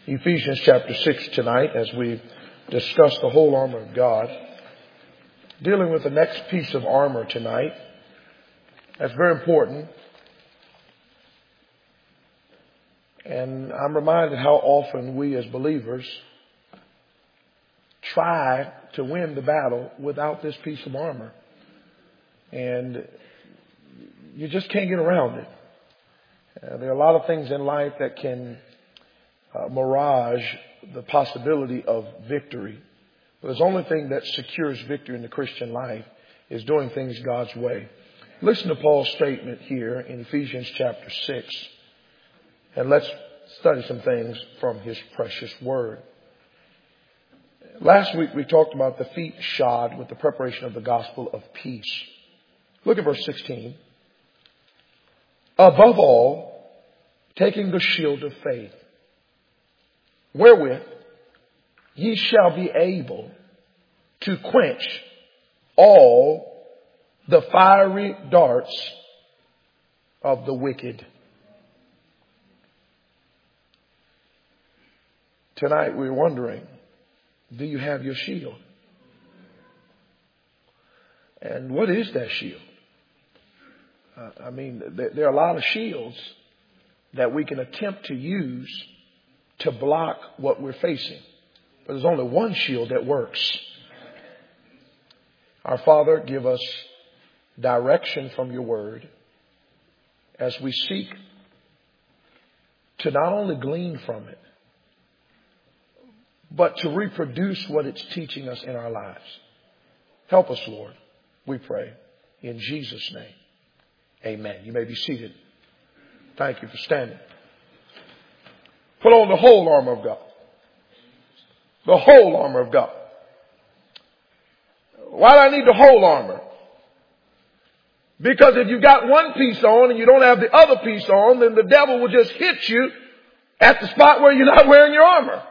Ephesians chapter 6 tonight as we discuss the whole armor of God. Dealing with the next piece of armor tonight. That's very important. And I'm reminded how often we as believers try to win the battle without this piece of armor. And you just can't get around it. There are a lot of things in life that can mirage the possibility of victory. But the only thing that secures victory in the Christian life is doing things God's way. Listen to Paul's statement here in Ephesians chapter 6. And let's study some things from his precious word. Last week we talked about the feet shod with the preparation of the gospel of peace. Look at verse 16. Above all, taking the shield of faith, wherewith ye shall be able to quench all the fiery darts of the wicked. Tonight we're wondering, do you have your shield? And what is that shield? There are a lot of shields that we can attempt to use to block what we're facing. But there's only one shield that works. Our Father, give us direction from your word as we seek to not only glean from it, but to reproduce what it's teaching us in our lives. Help us, Lord, we pray. In Jesus' name, amen. You may be seated. Thank you for standing. Put on the whole armor of God. The whole armor of God. Why do I need the whole armor? Because if you've got one piece on and you don't have the other piece on, then the devil will just hit you at the spot where you're not wearing your armor.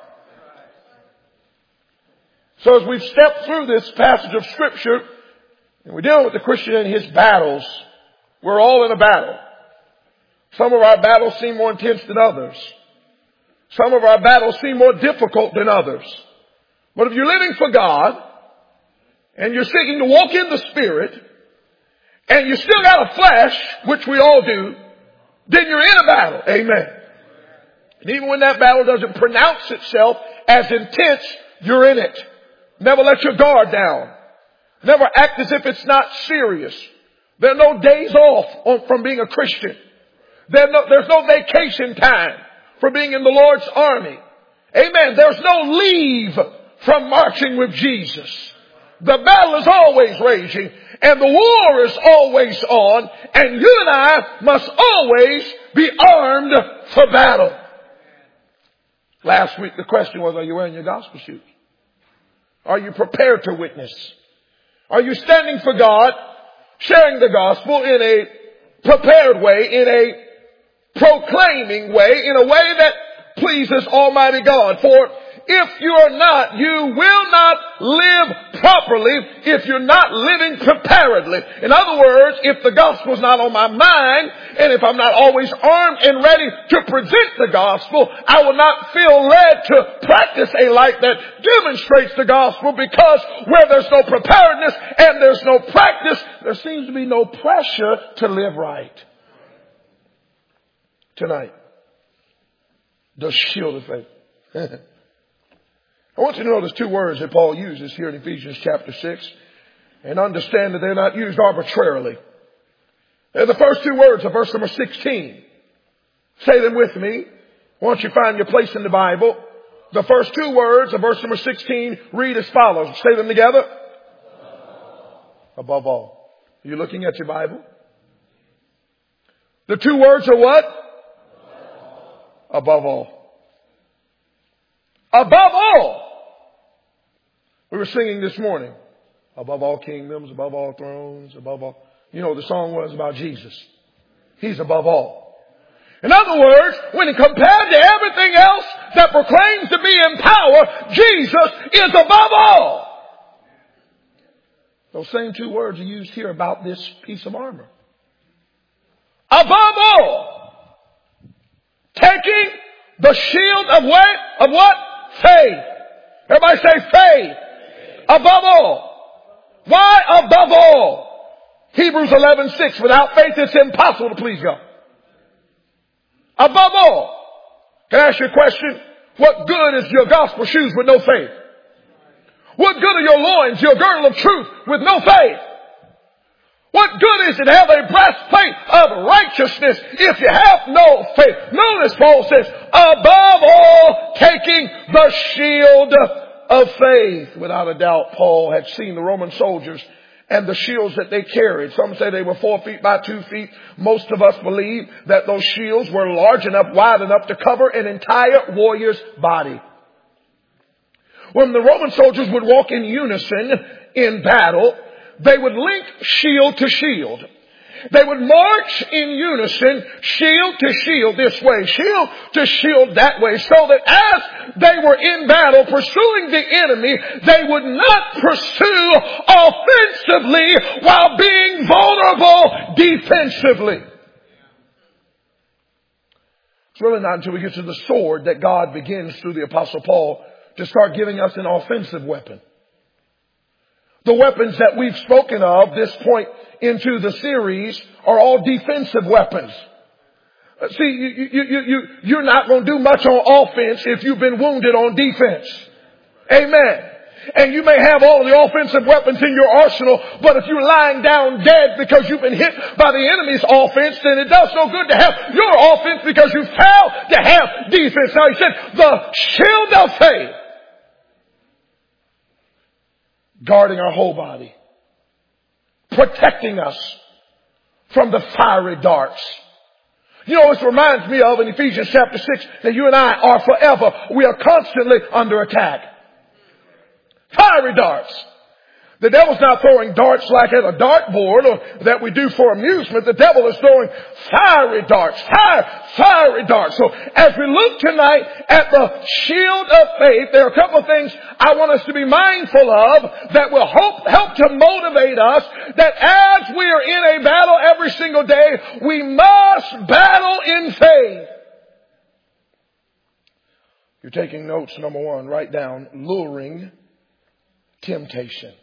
So as we've stepped through this passage of Scripture, and we're dealing with the Christian in his battles, we're all in a battle. Some of our battles seem more intense than others. Some of our battles seem more difficult than others. But if you're living for God, and you're seeking to walk in the Spirit, and you still got a flesh, which we all do, then you're in a battle. Amen. And even when that battle doesn't pronounce itself as intense, you're in it. Never let your guard down. Never act as if it's not serious. There are no days off from being a Christian. There's no vacation time for being in the Lord's army. Amen. There's no leave from marching with Jesus. The battle is always raging and the war is always on, and you and I must always be armed for battle. Last week the question was, are you wearing your gospel shoes? Are you prepared to witness? Are you standing for God, sharing the gospel in a prepared way, in a proclaiming way, in a way that pleases Almighty God? For if you are not, you will not live properly if you're not living preparedly. In other words, if the gospel is not on my mind, and if I'm not always armed and ready to present the gospel, I will not feel led to practice a life that demonstrates the gospel, because where there's no preparedness and there's no practice, there seems to be no pressure to live right. Tonight, the shield of faith. I want you to notice two words that Paul uses here in Ephesians chapter 6, and understand that they're not used arbitrarily. They're the first two words of verse number 16. Say them with me. Once you find your place in the Bible, the first two words of verse number 16 read as follows. Say them together. Above all. Are you looking at your Bible? The two words are what? Above all. Above all. We were singing this morning. Above all kingdoms, above all thrones, above all. You know, the song was about Jesus. He's above all. In other words, when compared to everything else that proclaims to be in power, Jesus is above all. Those same two words are used here about this piece of armor. Above all, taking The shield of what? Of what? Faith. Everybody say faith. Above all. Why above all? Hebrews 11:6. Without faith it's impossible to please God. Above all. Can I ask you a question? What good is your gospel shoes with no faith? What good are your loins, your girdle of truth, with no faith? What good is it to have a breastplate of righteousness if you have no faith? Notice Paul says, above all, taking the shield of faith. Without a doubt, Paul had seen the Roman soldiers and the shields that they carried. Some say they were 4 feet by 2 feet. Most of us believe that those shields were large enough, wide enough to cover an entire warrior's body. When the Roman soldiers would walk in unison in battle, they would link shield to shield. They would march in unison, shield to shield this way, shield to shield that way, so that as they were in battle pursuing the enemy, they would not pursue offensively while being vulnerable defensively. It's really not until we get to the sword that God begins through the Apostle Paul to start giving us an offensive weapon. The weapons that we've spoken of this point into the series are all defensive weapons. See, you're not going to do much on offense if you've been wounded on defense. Amen. And you may have all the offensive weapons in your arsenal, but if you're lying down dead because you've been hit by the enemy's offense, then it does no good to have your offense because you failed to have defense. Now he said, the shield of faith, guarding our whole body, protecting us from the fiery darts. You know, this reminds me of in Ephesians chapter 6 that you and I are forever, we are constantly under attack. Fiery darts. The devil's not throwing darts like at a dartboard or that we do for amusement. The devil is throwing fiery darts, fiery darts. So as we look tonight at the shield of faith, there are a couple of things I want us to be mindful of that will help to motivate us that as we are in a battle every single day, we must battle in faith. If you're taking notes, number one, write down luring temptation.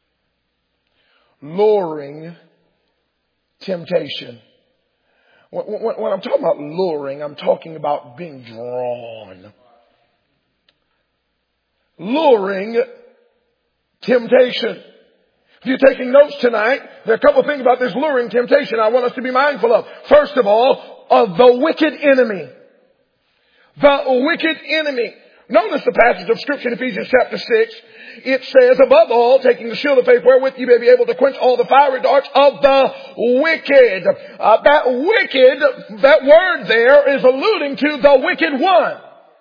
Luring temptation. When I'm talking about luring, I'm talking about being drawn. Luring temptation. If you're taking notes tonight, there are a couple of things about this luring temptation I want us to be mindful of. First of all, of the wicked enemy. The wicked enemy. Notice the passage of Scripture in Ephesians chapter 6. It says, above all, taking the shield of faith wherewith you may be able to quench all the fiery darts of the wicked. That word there is alluding to the wicked one.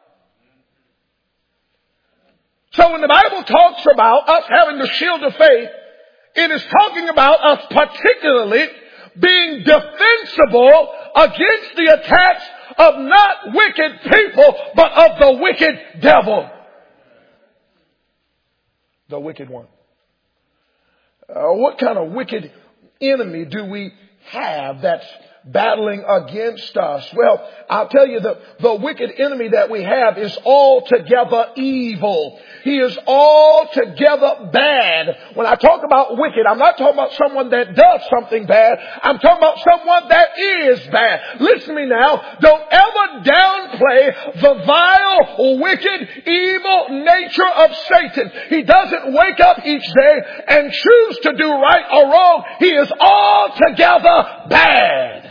So when the Bible talks about us having the shield of faith, it is talking about us particularly being defensible against the attacks of not wicked people, but of the wicked devil. The wicked one. What kind of wicked enemy do we have that's battling against us? Well, I'll tell you the wicked enemy that we have is altogether evil. He is altogether bad. When I talk about wicked, I'm not talking about someone that does something bad. I'm talking about someone that is bad. Listen to me now. Don't ever downplay the vile, wicked, evil nature of Satan. He doesn't wake up each day and choose to do right or wrong. He is altogether bad.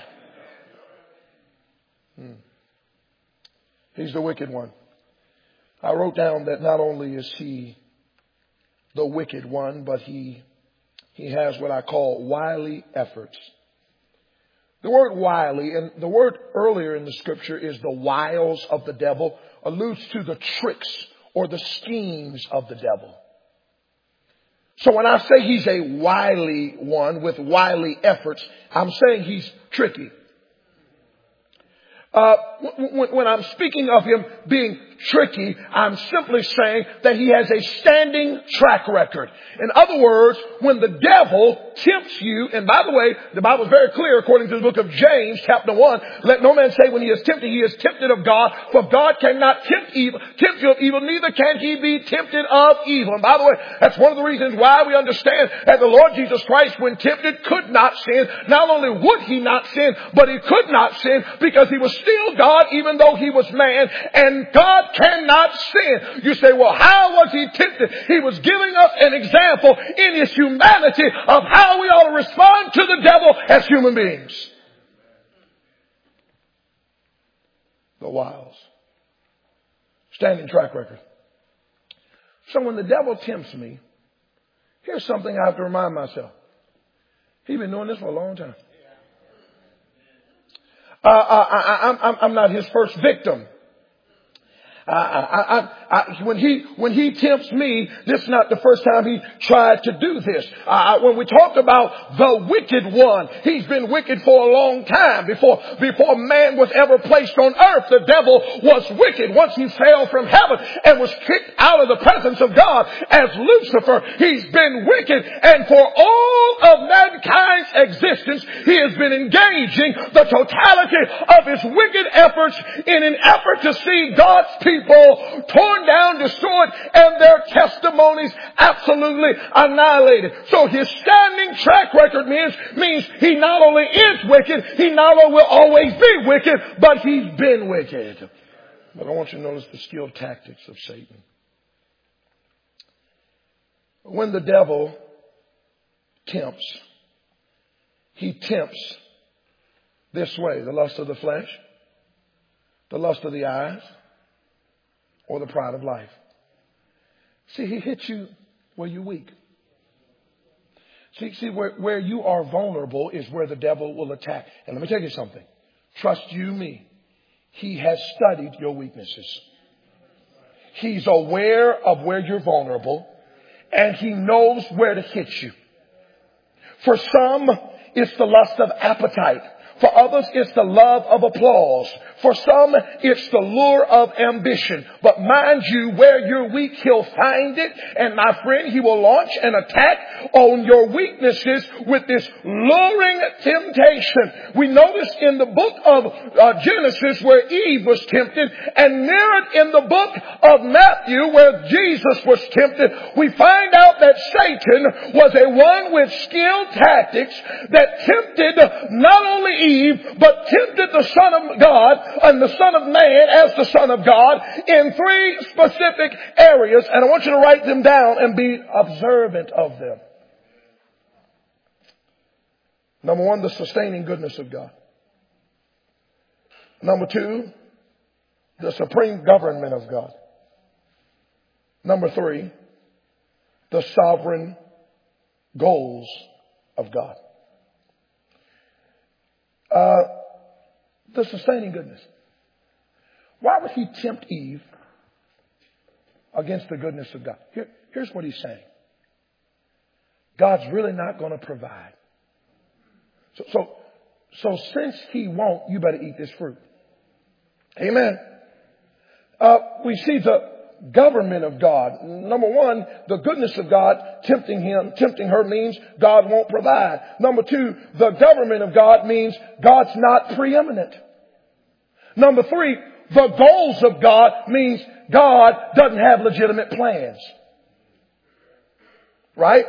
He's the wicked one. I wrote down that not only is he the wicked one, but he has what I call wily efforts. The word wily, and the word earlier in the scripture is the wiles of the devil, alludes to the tricks or the schemes of the devil. So when I say he's a wily one with wily efforts, I'm saying he's tricky. When I'm speaking of him being tricky. I'm simply saying that he has a standing track record. In other words, when the devil tempts you, and by the way, the Bible is very clear according to the book of James, chapter 1, let no man say when he is tempted, he is tempted of God, for God cannot tempt you of evil, neither can he be tempted of evil. And by the way, that's one of the reasons why we understand that the Lord Jesus Christ, when tempted, could not sin. Not only would he not sin, but he could not sin because he was still God even though he was man, and God cannot sin. You say, well, how was he tempted? He was giving us an example in his humanity of how we ought to respond to the devil as human beings. The wiles. Standing track record. So when the devil tempts me, here's something I have to remind myself. He's been doing this for a long time. I'm not his first victim. When he tempts me, this is not the first time he tried to do this. When we talk about the wicked one, he's been wicked for a long time. Before man was ever placed on earth, the devil was wicked. Once he fell from heaven and was kicked out of the presence of God as Lucifer, he's been wicked. And for all of mankind's existence, he has been engaging the totality of his wicked efforts in an effort to see God's people torn down, destroyed, and their testimonies absolutely annihilated. So his standing track record means he not only is wicked, he not only will always be wicked, but he's been wicked. But I want you to notice the skilled tactics of Satan. When the devil tempts, he tempts this way: the lust of the flesh, the lust of the eyes, or the pride of life. See, he hits you where you're weak. See, where you are vulnerable is where the devil will attack. And let me tell you something. Trust you me. He has studied your weaknesses. He's aware of where you're vulnerable, and he knows where to hit you. For some, it's the lust of appetite. For others, it's the love of applause. For some, it's the lure of ambition. But mind you, where you're weak, he'll find it. And my friend, he will launch an attack on your weaknesses with this luring temptation. We notice in the book of Genesis where Eve was tempted, and near it in the book of Matthew where Jesus was tempted, we find out that Satan was a one with skilled tactics that tempted not only Eve, but tempted the Son of God and the Son of Man as the Son of God in three specific areas. And I want you to write them down and be observant of them. Number one, the sustaining goodness of God. Number two, the supreme government of God. Number three, the sovereign goals of God. The sustaining goodness. Why would he tempt Eve against the goodness of God? Here's what he's saying. God's really not going to provide. So since he won't, you better eat this fruit. Amen. We see the government of God. Number one, the goodness of God tempting her means God won't provide. Number two, the government of God means God's not preeminent. Number three, the goals of God means God doesn't have legitimate plans. Right?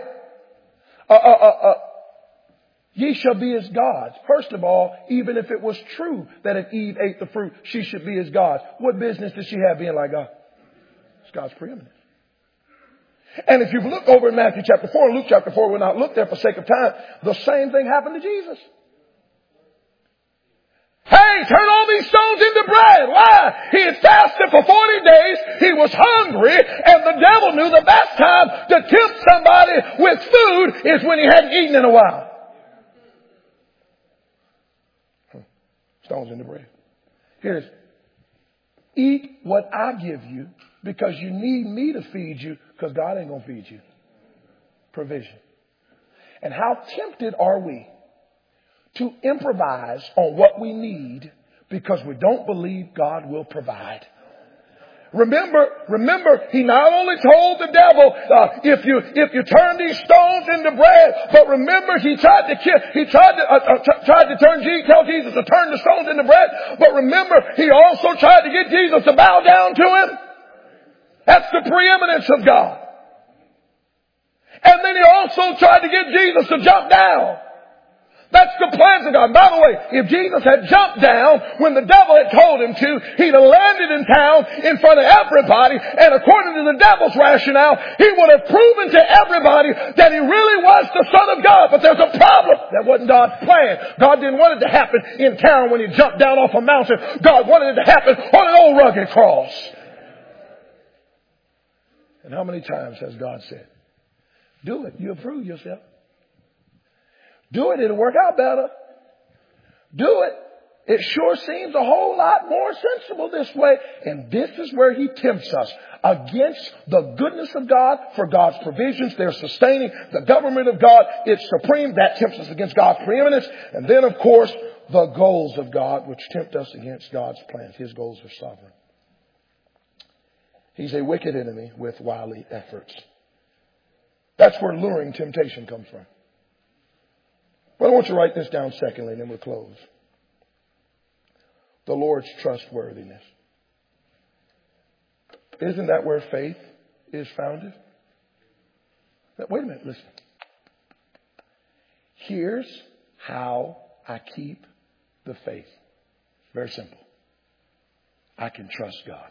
Ye shall be as gods. First of all, even if it was true that if Eve ate the fruit, she should be as gods, what business does she have being like God? It's God's preeminence. And if you look over in Matthew chapter 4 and Luke chapter 4, we'll not look there for sake of time, the same thing happened to Jesus. Hey, turn all these stones into bread. Why? He had fasted for 40 days. He was hungry, and the devil knew the best time to tempt somebody with food is when he hadn't eaten in a while. Stones into bread. Here it is. Eat what I give you because you need me to feed you because God ain't going to feed you. Provision. And how tempted are we to improvise on what we need because we don't believe God will provide. Remember, he not only told the devil, if you turn these stones into bread, but remember he tried to tell Jesus to turn the stones into bread, but remember he also tried to get Jesus to bow down to him. That's the preeminence of God. And then he also tried to get Jesus to jump down. That's the plans of God. By the way, if Jesus had jumped down when the devil had told him to, he'd have landed in town in front of everybody, and according to the devil's rationale, he would have proven to everybody that he really was the Son of God. But there's a problem. That wasn't God's plan. God didn't want it to happen in town when he jumped down off a mountain. God wanted it to happen on an old rugged cross. And how many times has God said, do it, you'll prove yourself. Do it, it'll work out better. Do it. It sure seems a whole lot more sensible this way. And this is where he tempts us against the goodness of God for God's provisions. They're sustaining the government of God. It's supreme. That tempts us against God's preeminence. And then, of course, the goals of God, which tempt us against God's plans. His goals are sovereign. He's a wicked enemy with wily efforts. That's where luring temptation comes from. But I want you to write this down secondly, and then we'll close. The Lord's trustworthiness. Isn't that where faith is founded? Wait a minute, listen. Here's how I keep the faith. Very simple. I can trust God.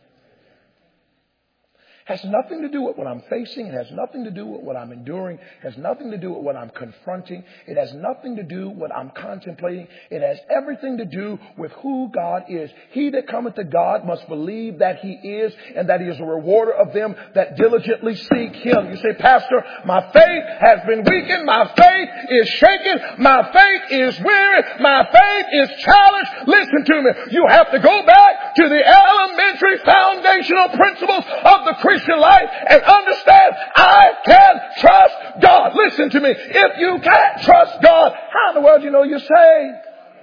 Has nothing to do with what I'm facing. It has nothing to do with what I'm enduring. It has nothing to do with what I'm confronting. It has nothing to do with what I'm contemplating. It has everything to do with who God is. He that cometh to God must believe that he is, and that he is a rewarder of them that diligently seek him. You say, Pastor, my faith has been weakened. My faith is shaken. My faith is weary. My faith is challenged. Listen to me. You have to go back to the elementary foundational principles of the Christian life and understand I can trust God. Listen to me. If you can't trust God, how in the world do you know you're saved?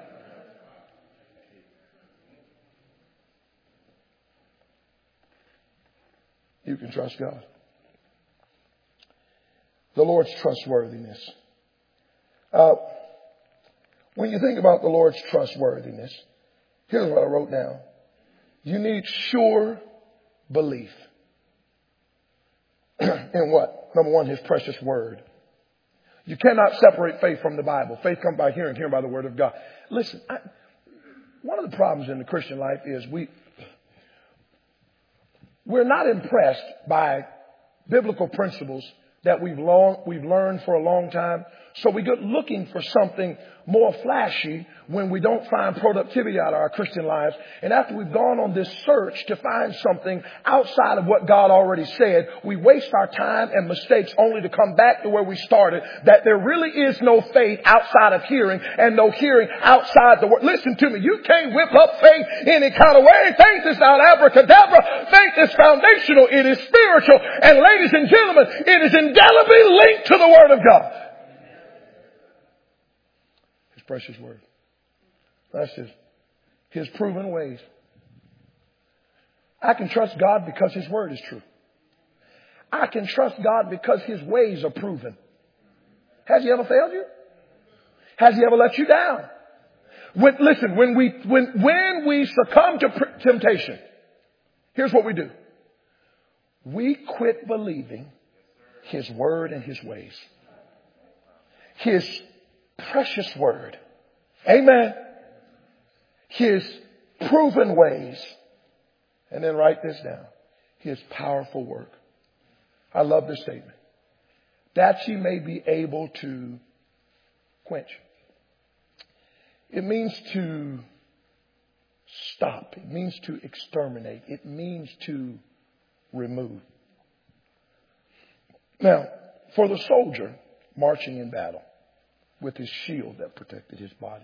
You can trust God. The Lord's trustworthiness. When you think about the Lord's trustworthiness, here's what I wrote down. You need sure belief. In what? Number one, his precious word. You cannot separate faith from the Bible. Faith comes by hearing, hearing by the word of God. Listen, one of the problems in the Christian life is we're not impressed by biblical principles that we've learned for a long time. So we go looking for something more flashy when we don't find productivity out of our Christian lives. And after we've gone on this search to find something outside of what God already said, we waste our time and mistakes only to come back to where we started, that there really is no faith outside of hearing and no hearing outside the word. Listen to me. You can't whip up faith any kind of way. Faith is not abracadabra. Faith is foundational. It is spiritual. And ladies and gentlemen, it is indelibly linked to the word of God. Precious word. That's his proven ways. I can trust God because his word is true. I can trust God because his ways are proven. Has he ever failed you? Has he ever let you down? When we succumb to temptation, here's what we do. We quit believing his word and his ways. His precious word. Amen. His proven ways. And then write this down. His powerful work. I love this statement. That ye may be able to quench. It means to stop. It means to exterminate. It means to remove. Now, for the soldier marching in battle, with his shield that protected his body.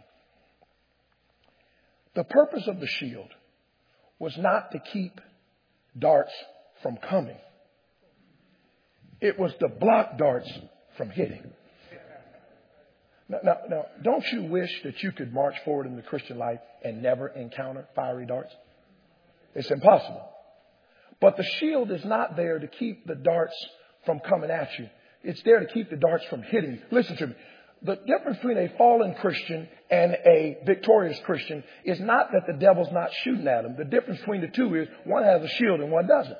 The purpose of the shield was not to keep darts from coming. It was to block darts from hitting. Now, don't you wish that you could march forward in the Christian life and never encounter fiery darts? It's impossible. But the shield is not there to keep the darts from coming at you. It's there to keep the darts from hitting you. Listen to me. The difference between a fallen Christian and a victorious Christian is not that the devil's not shooting at him. The difference between the two is one has a shield and one doesn't.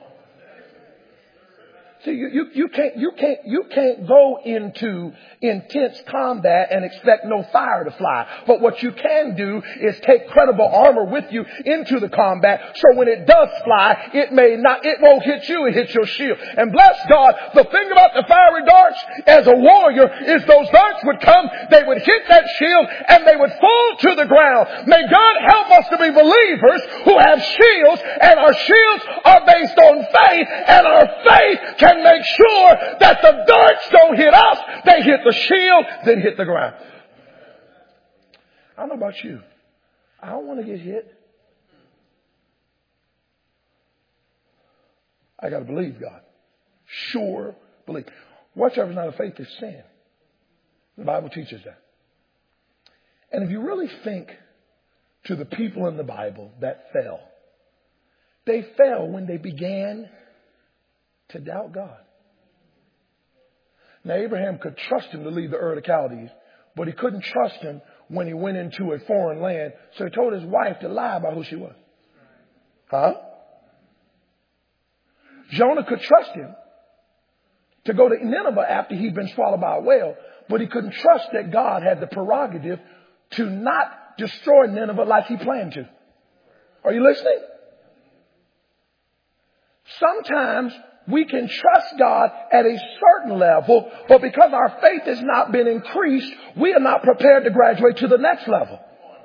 See, you can't go into intense combat and expect no fire to fly. But what you can do is take credible armor with you into the combat. So when it does fly, it won't hit you, it hits your shield. And bless God, the thing about the fiery darts as a warrior is those darts would come, they would hit that shield and they would fall to the ground. May God help us to be believers who have shields, and our shields are based on faith, and our faith can make sure that the darts don't hit us. They hit the shield, then hit the ground. I don't know about you. I don't want to get hit. I got to believe God. Sure believe. Whatsoever is not of faith is sin. The Bible teaches that. And if you really think to the people in the Bible that fell, they fell when they began to doubt God. Now, Abraham could trust him to leave the Ur of the Chaldees, but he couldn't trust him when he went into a foreign land. So he told his wife to lie about who she was. Huh? Jonah could trust him to go to Nineveh after he'd been swallowed by a whale, but he couldn't trust that God had the prerogative to not destroy Nineveh like he planned to. Are you listening? Sometimes we can trust God at a certain level, but because our faith has not been increased, we are not prepared to graduate to the next level.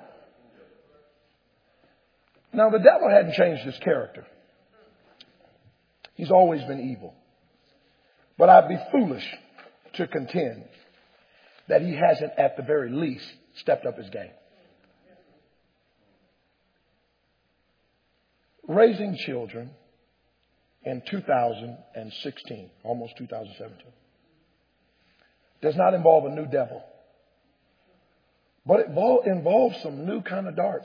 Now, the devil hadn't changed his character. He's always been evil. But I'd be foolish to contend that he hasn't, at the very least, stepped up his game. Raising children in 2016, almost 2017, does not involve a new devil, but it involves some new kind of darts.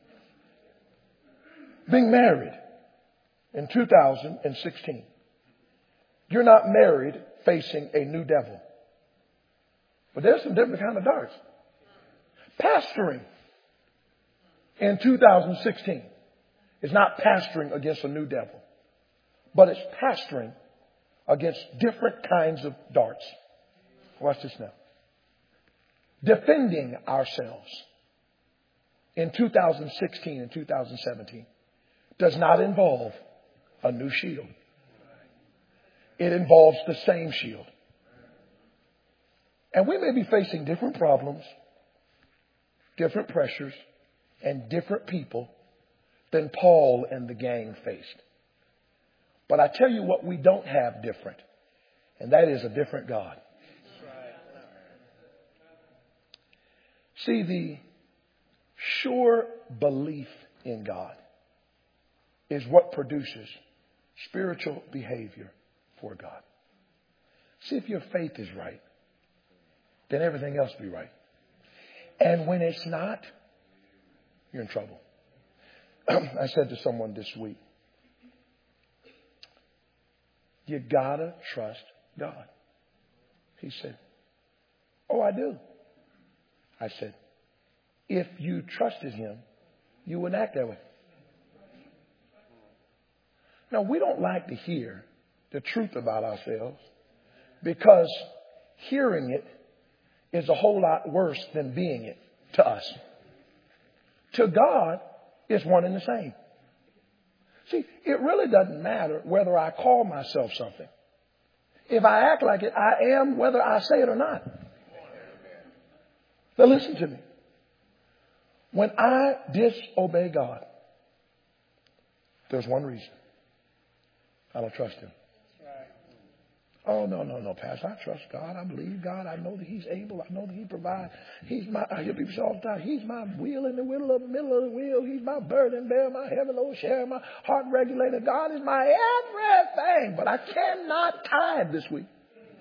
Being married in 2016, you're not married facing a new devil, but there's some different kind of darts. Pastoring in 2016 is not pastoring against a new devil, but it's pastoring against different kinds of darts. Watch this now. Defending ourselves in 2016 and 2017 does not involve a new shield. It involves the same shield. And we may be facing different problems, different pressures, and different people than Paul and the gang faced. But I tell you what we don't have different, and that is a different God. See, the sure belief in God is what produces spiritual behavior for God. See, if your faith is right, then everything else will be right. And when it's not, you're in trouble. I said to someone this week, you gotta trust God. He said, oh, I do. I said, if you trusted him, you wouldn't act that way. Now, we don't like to hear the truth about ourselves because hearing it is a whole lot worse than being it to us. To God, it's one and the same. See, it really doesn't matter whether I call myself something. If I act like it, I am whether I say it or not. Now listen to me. When I disobey God, there's one reason. I don't trust him. Oh, no, Pastor. I trust God. I believe God. I know that he's able. I know that he provides. I hear people say all the time, he's my wheel in the middle of the wheel. He's my burden bearer, my heaven share, my heart regulator. God is my everything. But I cannot tithe this week.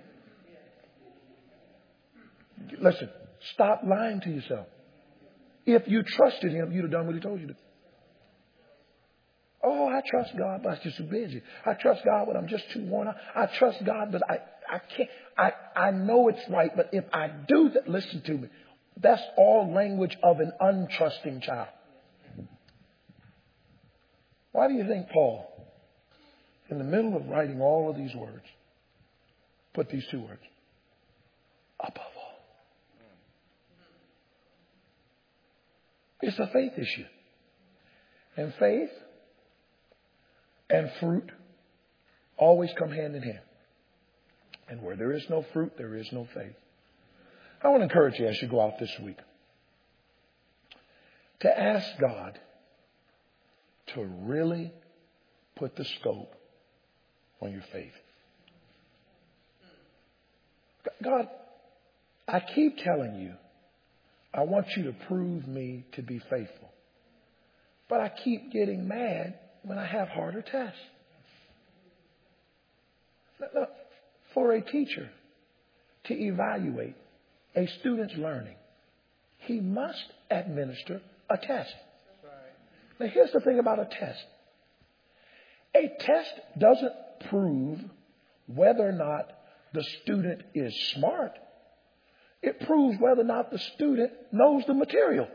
Listen, stop lying to yourself. If you trusted him, you'd have done what he told you to. Oh, I trust God, but I'm just too busy. I trust God, but I'm just too worn out. I trust God, but I can't. I know it's right, but if I do that, listen to me. That's all language of an untrusting child. Why do you think Paul, in the middle of writing all of these words, put these two words? Above all. It's a faith issue. And faith and fruit always come hand in hand. And where there is no fruit, there is no faith. I want to encourage you as you go out this week to ask God to really put the scope on your faith. God, I keep telling you, I want you to prove me to be faithful. But I keep getting mad when I have harder tests. Now, for a teacher to evaluate a student's learning, he must administer a test. Now, here's the thing about a test. A test doesn't prove whether or not the student is smart. It proves whether or not the student knows the material.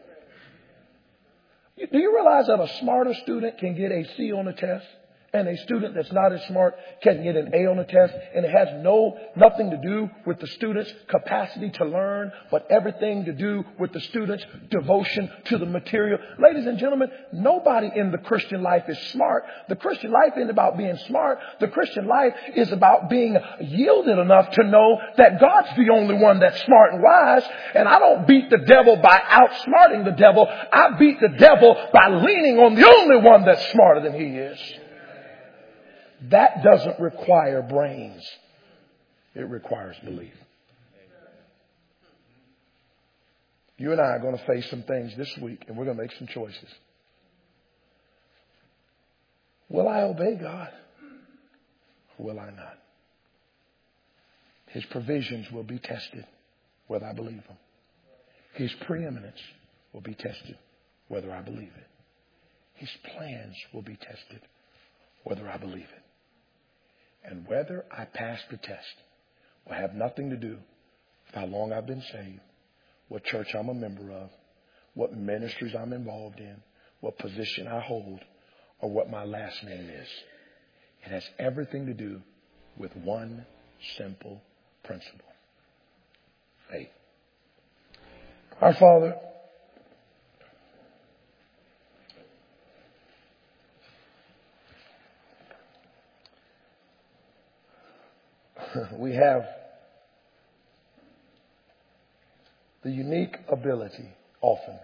Do you realize that a smarter student can get a C on the test? And a student that's not as smart can get an A on the test, and it has nothing to do with the student's capacity to learn, but everything to do with the student's devotion to the material. Ladies and gentlemen, nobody in the Christian life is smart. The Christian life isn't about being smart. The Christian life is about being yielded enough to know that God's the only one that's smart and wise. And I don't beat the devil by outsmarting the devil. I beat the devil by leaning on the only one that's smarter than he is. That doesn't require brains. It requires belief. You and I are going to face some things this week, and we're going to make some choices. Will I obey God, or will I not? His provisions will be tested, whether I believe them. His preeminence will be tested, whether I believe it. His plans will be tested, whether I believe it. And whether I pass the test will have nothing to do with how long I've been saved, what church I'm a member of, what ministries I'm involved in, what position I hold, or what my last name is. It has everything to do with one simple principle: faith. Our Father, we have the unique ability often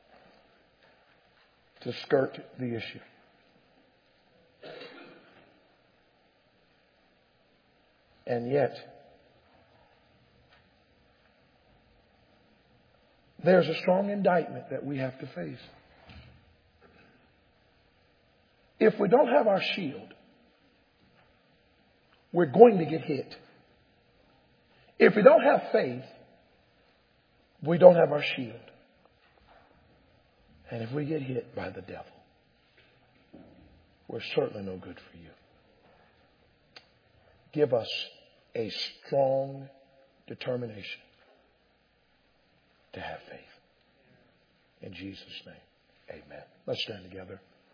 to skirt the issue. And yet, there's a strong indictment that we have to face. If we don't have our shield, we're going to get hit. If we don't have faith, we don't have our shield. And if we get hit by the devil, we're certainly no good for you. Give us a strong determination to have faith. In Jesus' name, amen. Let's stand together.